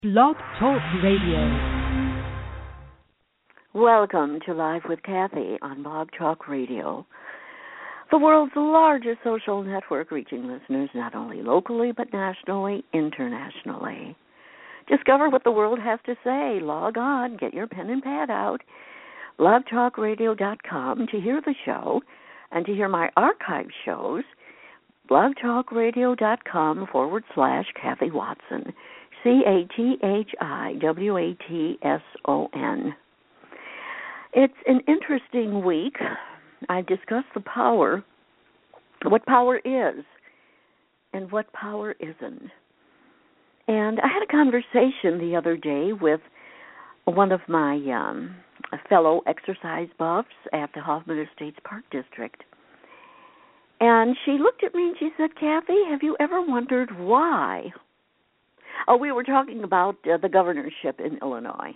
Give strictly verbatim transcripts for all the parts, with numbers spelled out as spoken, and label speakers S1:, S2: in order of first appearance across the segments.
S1: Blog Talk Radio. Welcome to Live with Kathy on Blog Talk Radio, the world's largest social network, reaching listeners not only locally but nationally, internationally. Discover what the world has to say. Log on, get your pen and pad out, blog talk radio dot com to hear the show and to hear my archive shows, blogtalkradio.com forward slash Kathy Watson. C A T H I W A T S O N. It's an interesting week. I discussed the power, what power is, and what power isn't. And I had a conversation the other day with one of my um, fellow exercise buffs at the Hoffman Estates Park District. And she looked at me and she said, Kathy, have you ever wondered why? Oh, we were talking about uh, the governorship in Illinois.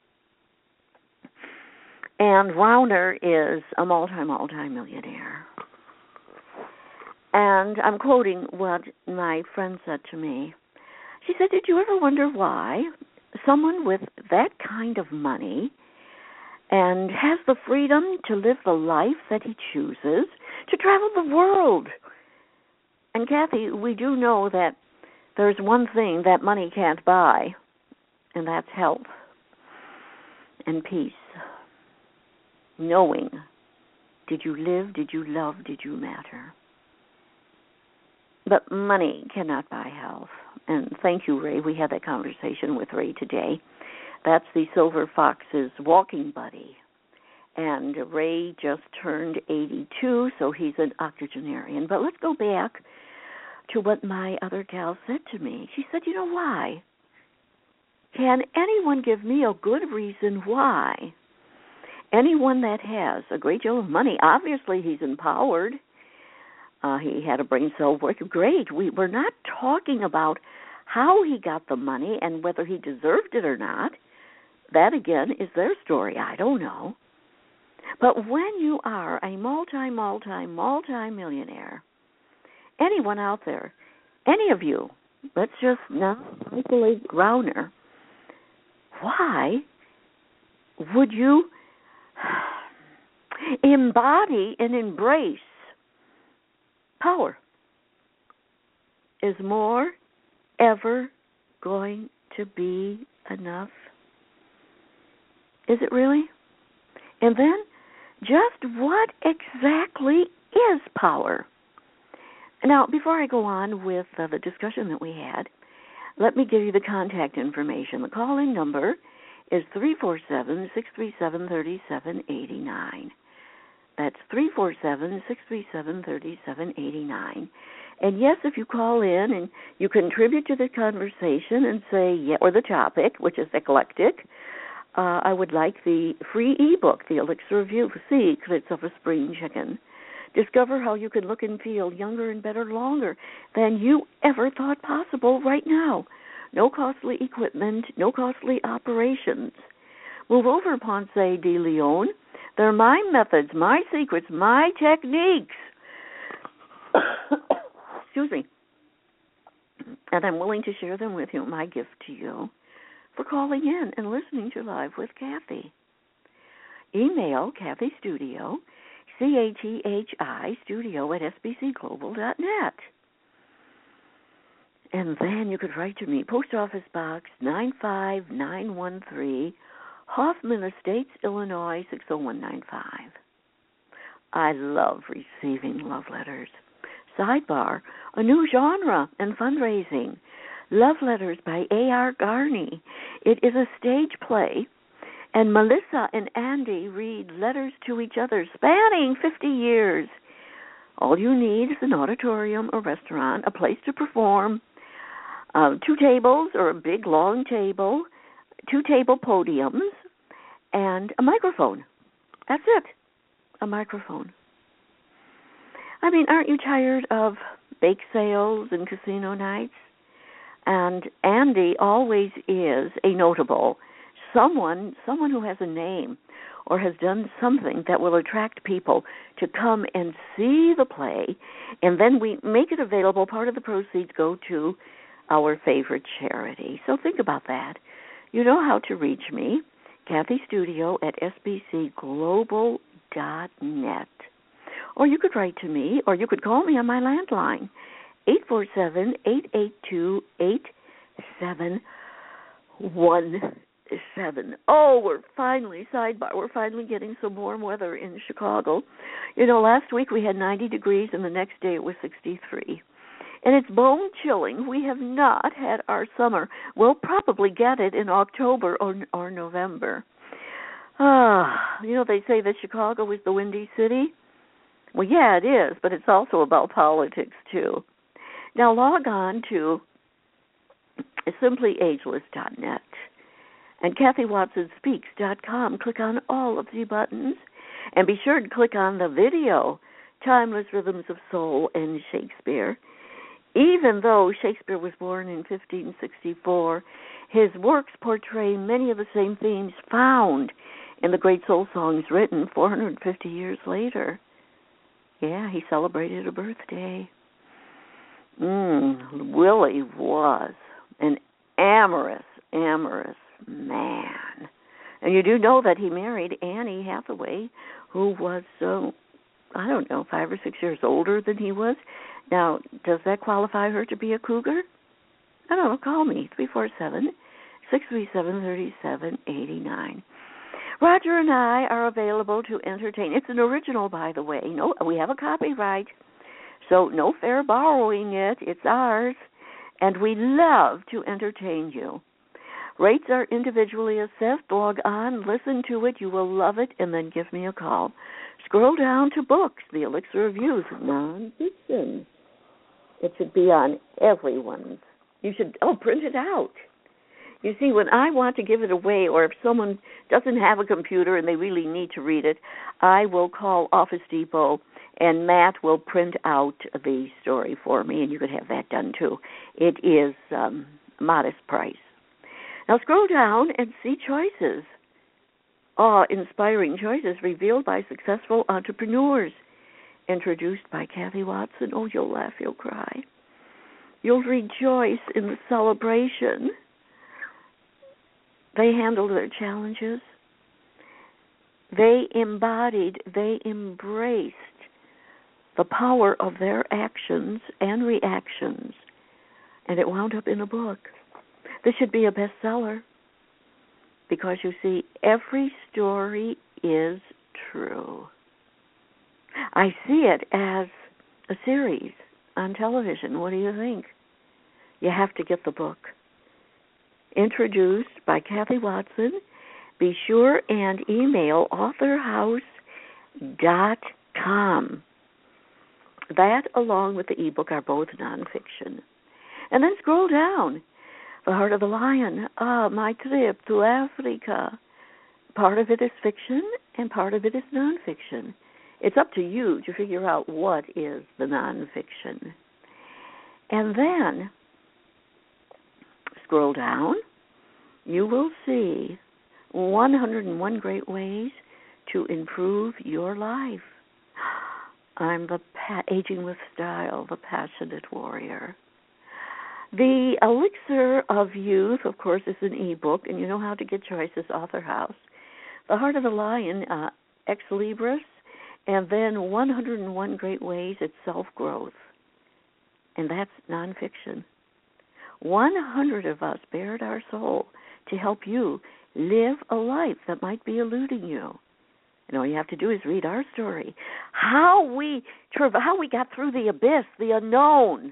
S1: And Rauner is a multi, multi-millionaire. And I'm quoting what my friend said to me. She said, did you ever wonder why someone with that kind of money and has the freedom to live the life that he chooses, to travel the world? And Kathy, we do know that there's one thing that money can't buy, and that's health and peace. Knowing, did you live, did you love, did you matter? But money cannot buy health. And thank you, Ray. We had that conversation with Ray today. That's the Silver Fox's walking buddy. And Ray just turned eighty-two, so he's an octogenarian. But let's go back to what my other gal said to me. She said, you know why? Can anyone give me a good reason why? Anyone that has a great deal of money, obviously he's empowered. Uh, he had a brain cell work. Great. We, we're not talking about how he got the money and whether he deserved it or not. That, again, is their story. I don't know. But when you are a multi, multi, multi-millionaire, anyone out there, any of you, let's just not isolate Rauner, why would you embody and embrace power? Is more ever going to be enough? Is it really? And then, just what exactly is power? Now, before I go on with uh, the discussion that we had, let me give you the contact information. The call-in number is three four seven, six three seven, three seven eight nine. That's three four seven, six three seven, three seven eight nine. And yes, if you call in and you contribute to the conversation and say, yeah, or the topic, which is eclectic, uh, I would like the free ebook, The Elixir of Youth, Secrets of a Spring Chicken. Discover how you can look and feel younger and better longer than you ever thought possible right now. No costly equipment, no costly operations. Move over, Ponce de Leon. They're my methods, my secrets, my techniques. Excuse me. And I'm willing to share them with you, my gift to you, for calling in and listening to Live with Kathy. Email Kathy Studio, C A T H I, studio at s b c global dot net. And then you could write to me, Post Office Box nine five nine one three, Hoffman Estates, Illinois, six oh one nine five. I love receiving love letters. Sidebar, a new genre and fundraising. Love Letters by A R Garney. It is a stage play, and Melissa and Andy read letters to each other spanning fifty years. All you need is an auditorium, a restaurant, a place to perform, uh, two tables or a big long table, two table podiums, and a microphone. That's it, a microphone. I mean, aren't you tired of bake sales and casino nights? And Andy always is a notable someone, someone who has a name or has done something that will attract people to come and see the play, and then we make it available. Part of the proceeds go to our favorite charity. So think about that. You know how to reach me, Kathy Studio at s b c global dot net. Or you could write to me, or you could call me on my landline, eight four seven, eight eight two, eight seven one seven. Oh, we're finally, sidebar, we're finally getting some warm weather in Chicago. You know, last week we had ninety degrees, and the next day it was sixty-three. And it's bone chilling. We have not had our summer. We'll probably get it in October or, or November. Ah, you know, they say that Chicago is the windy city. Well, yeah, it is, but it's also about politics, too. Now, log on to simply ageless dot net and Kathy Watson Speaks dot com. Click on all of the buttons, and be sure to click on the video, Timeless Rhythms of Soul and Shakespeare. Even though Shakespeare was born in fifteen sixty-four, his works portray many of the same themes found in the great soul songs written four hundred fifty years later. Yeah, he celebrated a birthday. Mm, Willie was an amorous, amorous man. And you do know that he married Annie Hathaway, who was, uh, I don't know, five or six years older than he was. Now, does that qualify her to be a cougar? I don't know. Call me, three four seven, six three seven, three seven eight nine. Roger and I are available to entertain. It's an original, by the way. No, we have a copyright, so no fair borrowing it. It's ours, and we love to entertain you. Rates are individually assessed. Log on, listen to it. You will love it, and then give me a call. Scroll down to books, The Elixir of Youth, nonfiction. It should be on everyone's. You should, oh, print it out. You see, when I want to give it away, or if someone doesn't have a computer and they really need to read it, I will call Office Depot, and Matt will print out the story for me, and you could have that done too. It is um, modest price. Now scroll down and see choices. Awe-inspiring choices revealed by successful entrepreneurs. Introduced by Kathy Watson. Oh, you'll laugh, you'll cry. You'll rejoice in the celebration. They handled their challenges. They embodied, they embraced the power of their actions and reactions, and it wound up in a book. This should be a bestseller because, you see, every story is true. I see it as a series on television. What do you think? You have to get the book. Introduced by Kathy Watson. Be sure and email author house dot com. That, along with the ebook, are both nonfiction. And then scroll down. The Heart of the Lion. Ah, my trip to Africa. Part of it is fiction, and part of it is nonfiction. It's up to you to figure out what is the nonfiction. And then scroll down. You will see one hundred one great ways to improve your life. I'm the pa- Aging with Style, the Passionate Warrior. The Elixir of Youth, of course, is an ebook, and you know how to get choices, Author House. The Heart of the Lion, uh, Ex Libris, and then one hundred one Great Ways at Self-Growth. And that's nonfiction. one hundred of us bared our soul to help you live a life that might be eluding you. And all you have to do is read our story. How we how we got through the abyss, the unknown.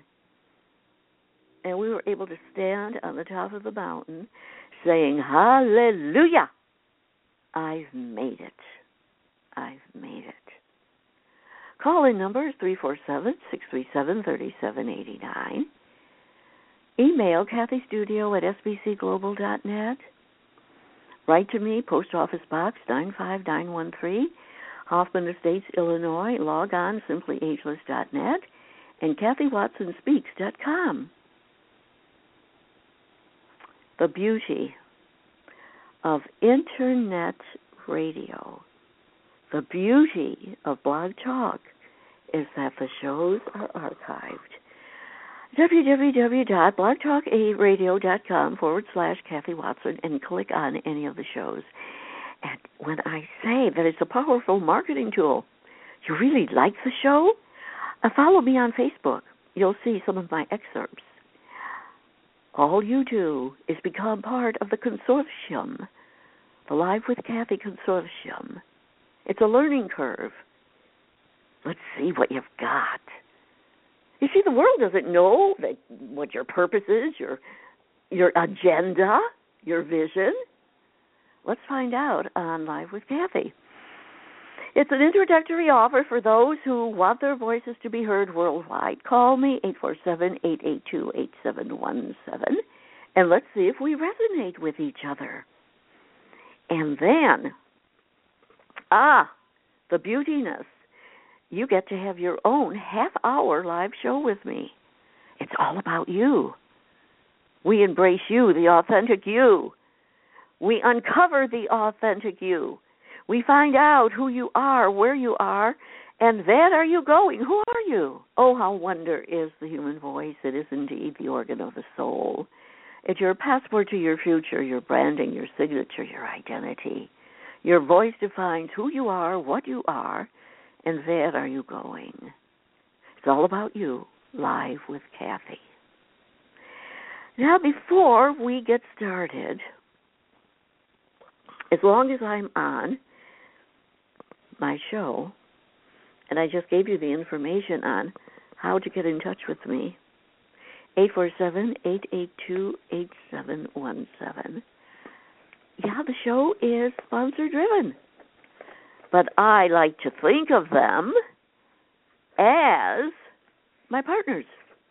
S1: And we were able to stand on the top of the mountain saying, hallelujah, I've made it. I've made it. Call-in number is three four seven, six three seven, three seven eight nine. Email Kathy Studio at s b c global dot net. Write to me, Post Office Box nine five nine one three, Hoffman Estates, Illinois. Log on, simply ageless dot net, and Kathy Watson Speaks dot com. The beauty of Internet radio, the beauty of Blog Talk, is that the shows are archived. www.blogtalkradio.com forward slash Kathy Watson and click on any of the shows. And when I say that it's a powerful marketing tool, you really like the show? Uh, follow me on Facebook. You'll see some of my excerpts. All you do is become part of the consortium, the Live with Kathy consortium. It's a learning curve. Let's see what you've got. You see, the world doesn't know that what your purpose is, your your agenda, your vision. Let's find out on Live with Kathy. It's an introductory offer for those who want their voices to be heard worldwide. Call me, eight four seven, eight eight two, eight seven one seven, and let's see if we resonate with each other. And then, ah, the beautiness. You get to have your own half-hour live show with me. It's all about you. We embrace you, the authentic you. We uncover the authentic you. We find out who you are, where you are, and then are you going? Who are you? Oh, how wonder is the human voice. It is indeed the organ of the soul. It's your passport to your future, your branding, your signature, your identity. Your voice defines who you are, what you are, and where are you going? It's all about you, Live with Kathy. Now, before we get started, as long as I'm on my show, and I just gave you the information on how to get in touch with me, eight four seven, eight eight two, eight seven one seven. Yeah, the show is sponsor-driven. But I like to think of them as my partners.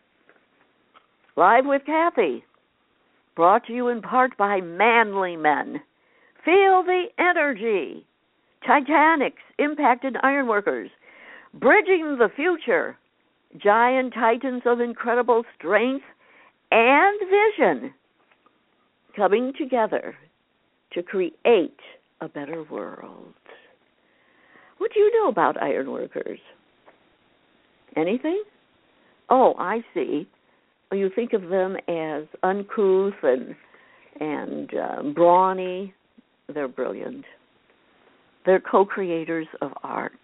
S1: Live with Kathy, brought to you in part by Manly Men. Feel the energy. Titanics, impacted ironworkers. Bridging the future. Giant titans of incredible strength and vision coming together to create a better world. What do you know about ironworkers? Anything? Oh, I see. You think of them as uncouth and and uh, brawny. They're brilliant. They're co-creators of art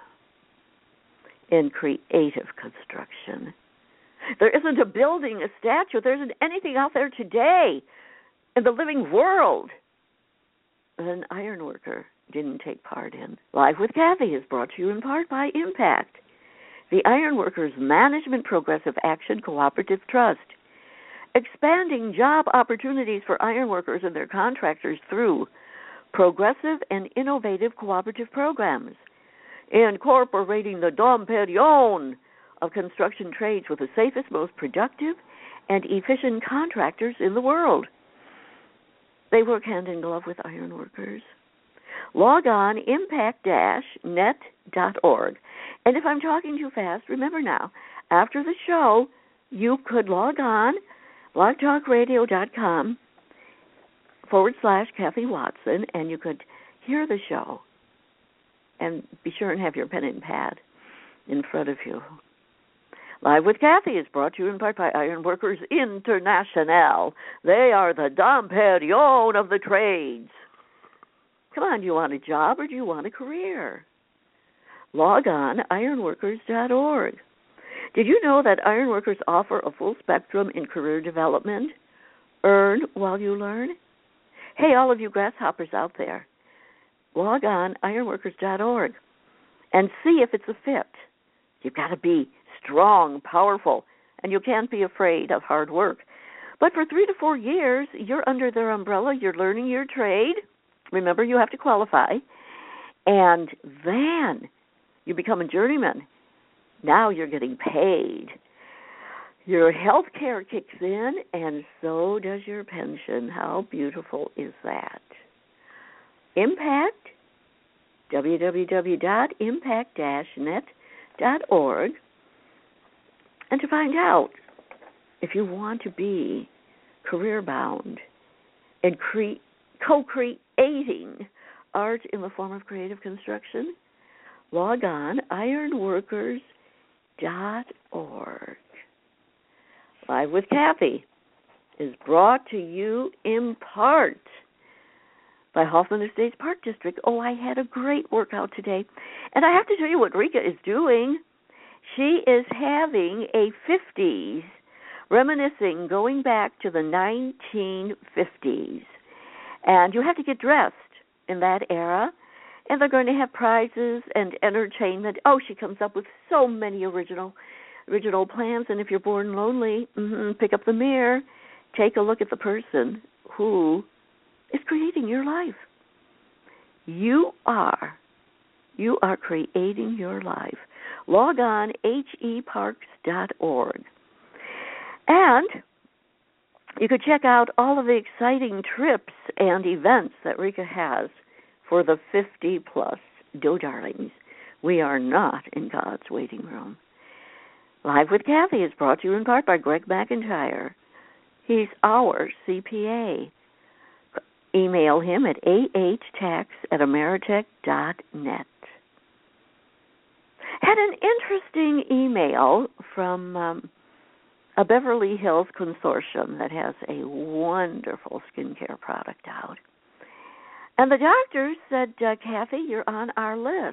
S1: and creative construction. There isn't a building, a statue, there isn't anything out there today in the living world that an ironworker didn't take part in. Live with Kathy is brought to you in part by Impact, the Ironworkers Management Progressive Action Cooperative Trust, expanding job opportunities for ironworkers and their contractors through progressive and innovative cooperative programs, incorporating the Dom Perignon of construction trades with the safest, most productive, and efficient contractors in the world. They work hand in glove with ironworkers. Log on impact dash net dot org. And if I'm talking too fast, remember now, after the show, you could log on blogtalkradio.com forward slash Kathy Watson, and you could hear the show. And be sure and have your pen and pad in front of you. Live with Kathy is brought to you in part by Ironworkers International. They are the Dom Perignon of the trades. Come on, do you want a job or do you want a career? Log on ironworkers dot org. Did you know that ironworkers offer a full spectrum in career development? Earn while you learn? Hey, all of you grasshoppers out there, log on ironworkers dot org and see if it's a fit. You've got to be strong, powerful, and you can't be afraid of hard work. But for three to four years, you're under their umbrella, you're learning your trade. Remember, you have to qualify. And then you become a journeyman. Now you're getting paid. Your health care kicks in, and so does your pension. How beautiful is that? Impact, w w w dot impact dash net dot org. And to find out if you want to be career-bound and cre- co-creating art in the form of creative construction, log on ironworkers dot org. Live with Kathy is brought to you in part by Hoffman Estates Park District. Oh, I had a great workout today. And I have to tell you what Rika is doing. She is having a fifties, reminiscing, going back to the nineteen fifties. And you have to get dressed in that era. And they're going to have prizes and entertainment. Oh, she comes up with so many original original plans. And if you're born lonely, mm-hmm, pick up the mirror. Take a look at the person who is creating your life. You are. You are creating your life. Log on, H E parks dot org. And you could check out all of the exciting trips and events that Rika has for the fifty-plus Doe Darlings. We are not in God's waiting room. Live with Kathy is brought to you in part by Greg McIntyre. He's our C P A. Email him at a h tax at ameritech dot net. Had an interesting email from um, a Beverly Hills consortium that has a wonderful skincare product out. And the doctor said, uh, Kathy, you're on our list.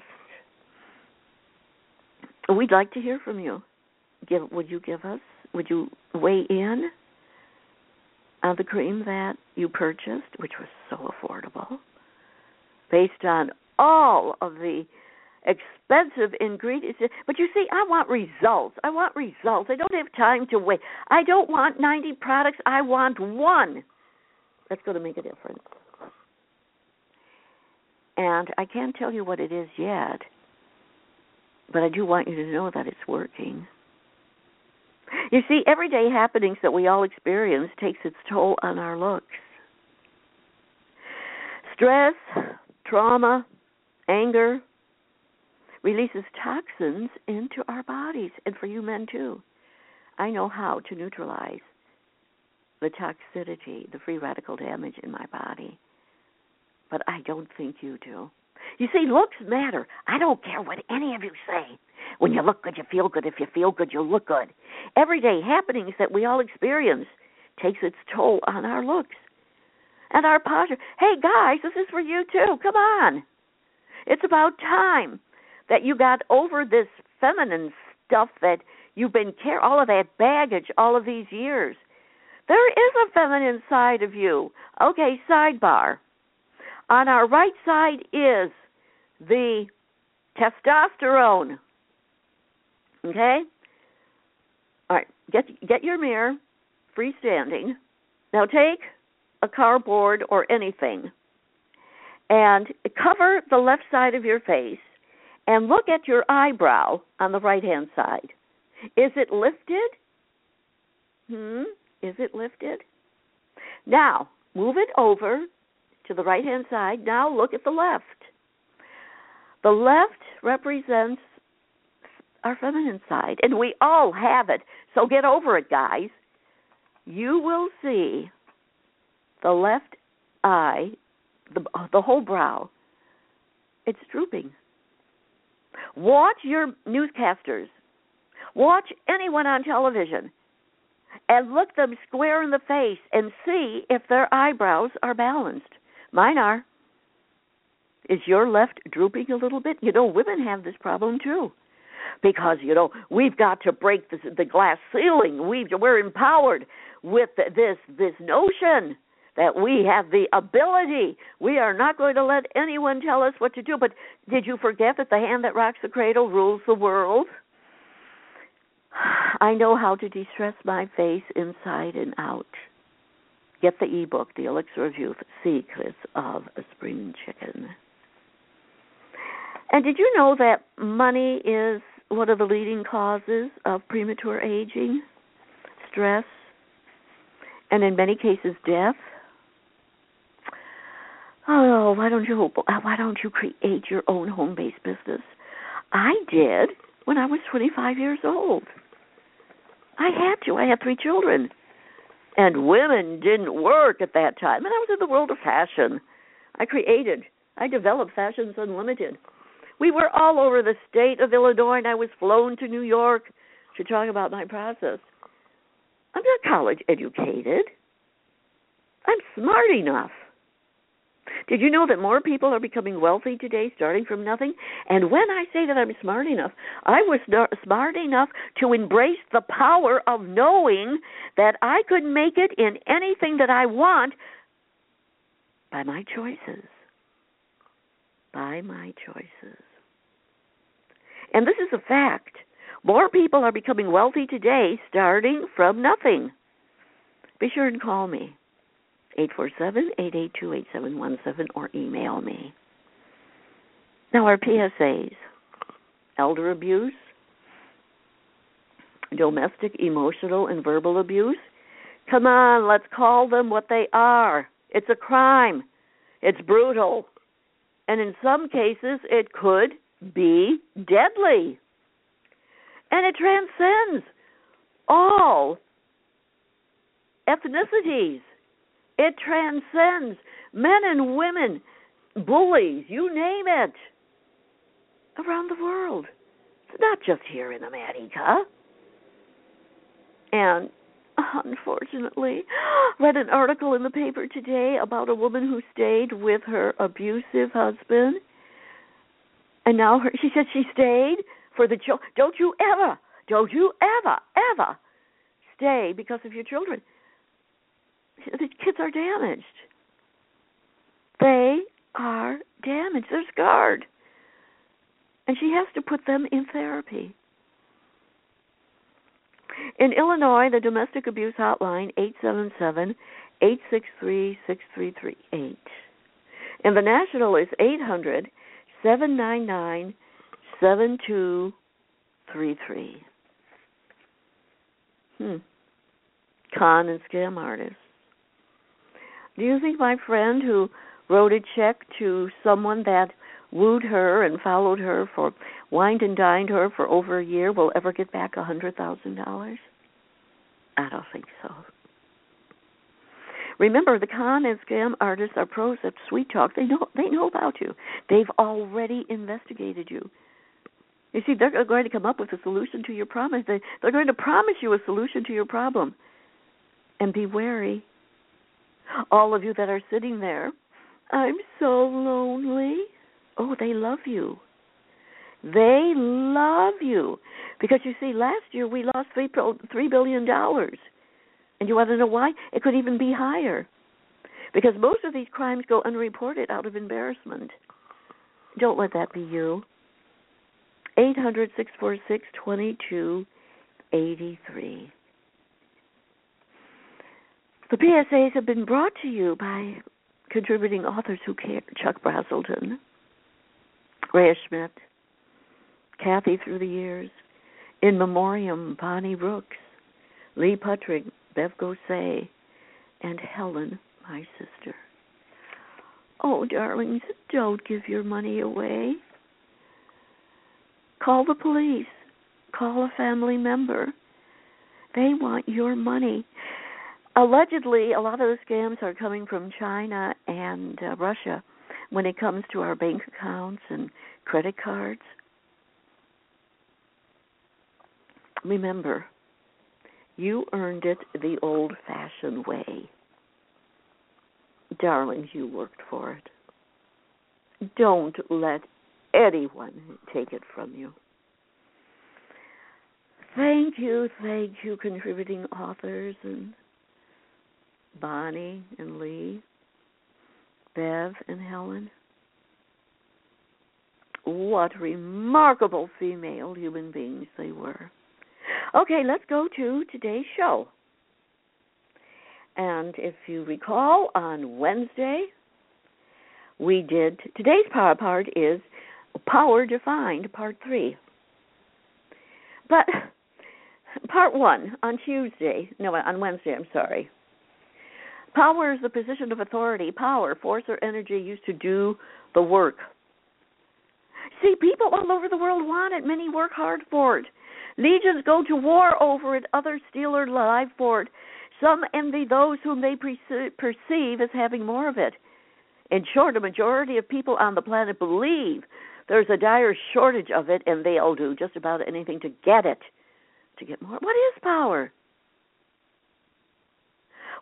S1: We'd like to hear from you. Give, would you give us, would you weigh in on the cream that you purchased, which was so affordable, based on all of the expensive ingredients? But you see, I want results. I want results. I don't have time to wait. I don't want ninety products. I want one that's going to make a difference. And I can't tell you what it is yet, but I do want you to know that it's working. You see, everyday happenings that we all experience takes its toll on our looks. Stress, trauma, anger releases toxins into our bodies, and for you men too. I know how to neutralize the toxicity, the free radical damage in my body, but I don't think you do. You see, looks matter. I don't care what any of you say. When you look good, you feel good. If you feel good, you look good. Everyday happenings that we all experience takes its toll on our looks and our posture. Hey, guys, this is for you, too. Come on. It's about time that you got over this feminine stuff that you've been carrying, all of that baggage all of these years. There is a feminine side of you. Okay, sidebar. On our right side is the testosterone. Okay? All right, get get your mirror, freestanding. Now take a cardboard or anything and cover the left side of your face and look at your eyebrow on the right-hand side. Is it lifted? Hmm? Is it lifted? Now, move it over to the right-hand side. Now look at the left. The left represents our feminine side, and we all have it. So get over it, guys. You will see the left eye, the, the whole brow, it's drooping. Watch your newscasters. Watch anyone on television and look them square in the face and see if their eyebrows are balanced. Mine are. Is your left drooping a little bit? You know, women have this problem too. Because, you know, we've got to break the, the glass ceiling. We've, we're empowered with this this notion that we have the ability. We are not going to let anyone tell us what to do. But did you forget that the hand that rocks the cradle rules the world? I know how to de-stress my face inside and out. Get the ebook, The Elixir of Youth, Secrets of a Spring Chicken. And did you know that money is one of the leading causes of premature aging, stress, and in many cases death? Oh, why don't you why don't you create your own home-based business? I did when I was twenty-five years old. I had to. I had three children. And women didn't work at that time. And I was in the world of fashion. I created, I developed Fashions Unlimited. We were all over the state of Illinois, and I was flown to New York to talk about my process. I'm not college educated. I'm smart enough. Did you know that more people are becoming wealthy today starting from nothing? And when I say that I'm smart enough, I was smart enough to embrace the power of knowing that I could make it in anything that I want by my choices. By my choices. And this is a fact. More people are becoming wealthy today starting from nothing. Be sure and call me. eight four seven, eight eight two, eight seven one seven or email me. Now our P S As, elder abuse, domestic, emotional, and verbal abuse. Come on, let's call them what they are. It's a crime. It's brutal. And in some cases, it could be deadly. And it transcends all ethnicities. It transcends men and women, bullies, you name it, around the world. It's not just here in America. And unfortunately, read an article in the paper today about a woman who stayed with her abusive husband. And now her, she said she stayed for the children. Don't you ever, don't you ever, ever stay because of your children. The kids are damaged. They are damaged. They're scarred. And she has to put them in therapy. In Illinois, the domestic abuse hotline, eight seven seven, eight six three, six three three eight. And the national is eight hundred, seven nine nine, seven two three three. Hmm. Con and scam artists. Do you think my friend who wrote a check to someone that wooed her and followed her for, wined and dined her for over a year will ever get back one hundred thousand dollars? I don't think so. Remember, the con and scam artists are pros at sweet talk. They know, they know about you. They've already investigated you. You see, they're going to come up with a solution to your problem. They, they're going to promise you a solution to your problem. And be wary. All of you that are sitting there, I'm so lonely. Oh, they love you. They love you. Because, you see, last year we lost three billion dollars. And you want to know why? It could even be higher. Because most of these crimes go unreported out of embarrassment. Don't let that be you. eight hundred, six four six, two two eight three. The P S As have been brought to you by contributing authors who care. Chuck Brazelton, Rhea Schmidt, Kathy through the years, In Memoriam, Bonnie Brooks, Lee Putrick, Bev Gosay, and Helen, my sister. Oh, darlings, don't give your money away. Call the police. Call a family member. They want your money. Allegedly, a lot of the scams are coming from China and uh, Russia when it comes to our bank accounts and credit cards. Remember, you earned it the old-fashioned way. Darlings, you worked for it. Don't let anyone take it from you. Thank you, thank you, contributing authors and Bonnie and Lee, Bev and Helen. What remarkable female human beings they were. Okay, let's go to today's show. And if you recall, on Wednesday, we did, today's power part is Power Defined, Part three. But Part one, on Tuesday, no, on Wednesday, I'm sorry. Power is the position of authority, power, force or energy used to do the work. See, people all over the world want it. Many work hard for it. Legions go to war over it. Others steal or lie for it. Some envy those whom they perceive as having more of it. In short, a majority of people on the planet believe there's a dire shortage of it, and they'll do just about anything to get it, to get more. What is power?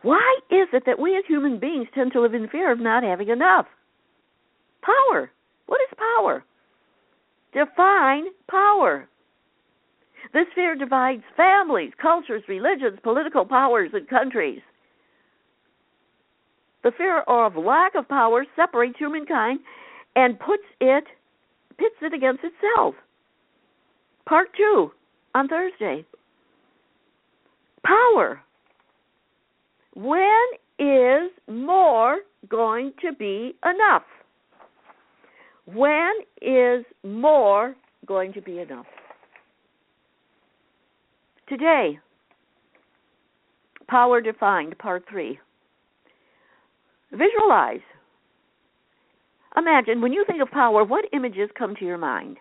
S1: Why is it that we as human beings tend to live in fear of not having enough? Power. What is power? Define power. This fear divides families, cultures, religions, political powers, and countries. The fear of lack of power separates humankind and puts it, pits it against itself. Part two on Thursday. Power. When is more going to be enough? When is more going to be enough? Today, power defined, part three. Visualize. Imagine, when you think of power, what images come to your mind?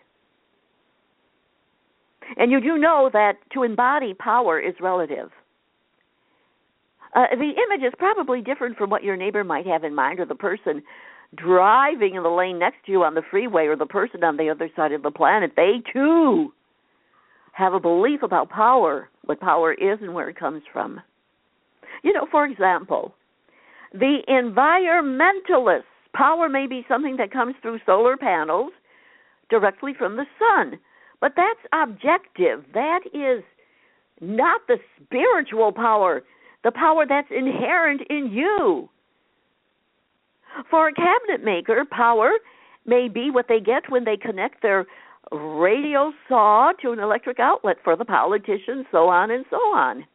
S1: And you do know that to embody power is relative. Uh, the image is probably different from what your neighbor might have in mind, or the person driving in the lane next to you on the freeway, or the person on the other side of the planet. They, too, have a belief about power, what power is and where it comes from. You know, for example, the environmentalists, power may be something that comes through solar panels directly from the sun. But that's objective. That is not the spiritual power, the power that's inherent in you. For a cabinet maker, power may be what they get when they connect their radio saw to an electric outlet. For the politician, so on and so on.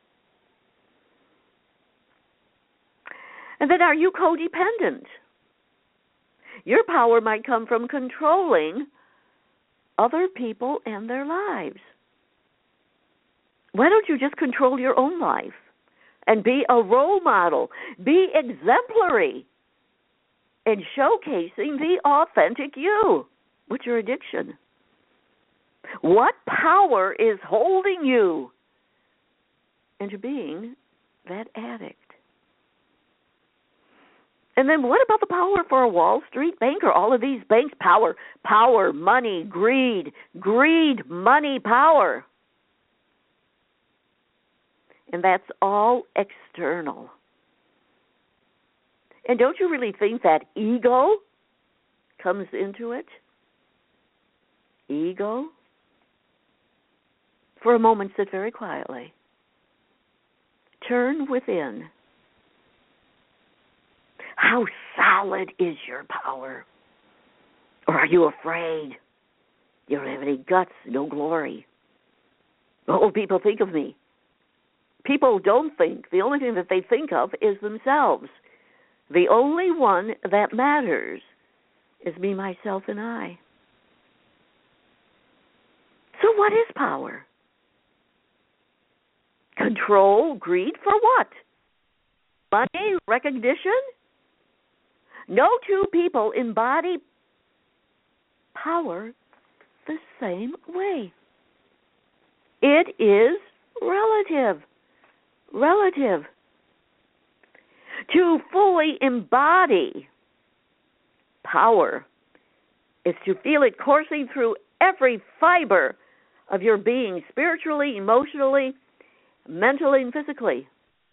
S1: And then, are you codependent? Your power might come from controlling other people and their lives. Why don't you just control your own life and be a role model, be exemplary in showcasing the authentic you? What's your addiction? What power is holding you into being that addict? And then what about the power for a Wall Street banker? All of these banks, power, power, money, greed, greed, money, power. And that's all external. And don't you really think that ego comes into it? Ego? For a moment, sit very quietly. Turn within. How solid is your power? Or are you afraid? You don't have any guts, no glory. What will people think of me? People don't think. The only thing that they think of is themselves. The only one that matters is me, myself, and I. So what is power? Control, greed, for what? Money, recognition? No two people embody power the same way. It is relative. Relative. To fully embody power is to feel it coursing through every fiber of your being, spiritually, emotionally, mentally, and physically.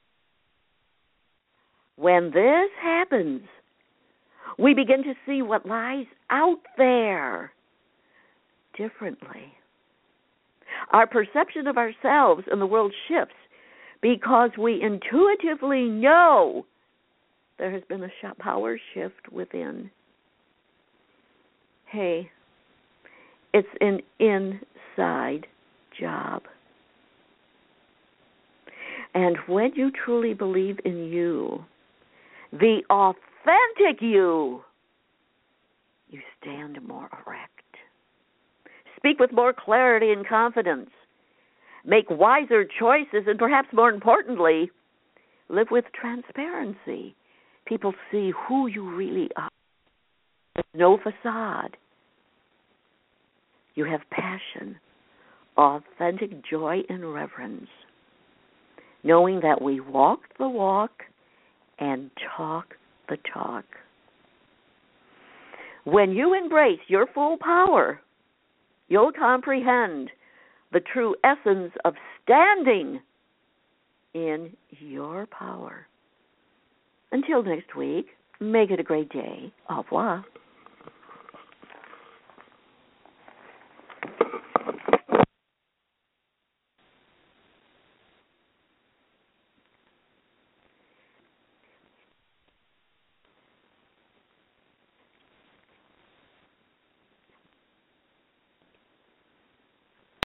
S1: When this happens, we begin to see what lies out there differently. Our perception of ourselves and the world shifts because we intuitively know there has been a power shift within. Hey, it's an inside job. And when you truly believe in you, the authentic you, you stand more erect. Speak with more clarity and confidence. Make wiser choices, and perhaps more importantly, live with transparency. People see who you really are. There's no facade. You have passion, authentic joy, and reverence, knowing that we walk the walk and talk the talk. When you embrace your full power, you'll comprehend the true essence of standing in your power. Until next week, make it a great day. Au revoir.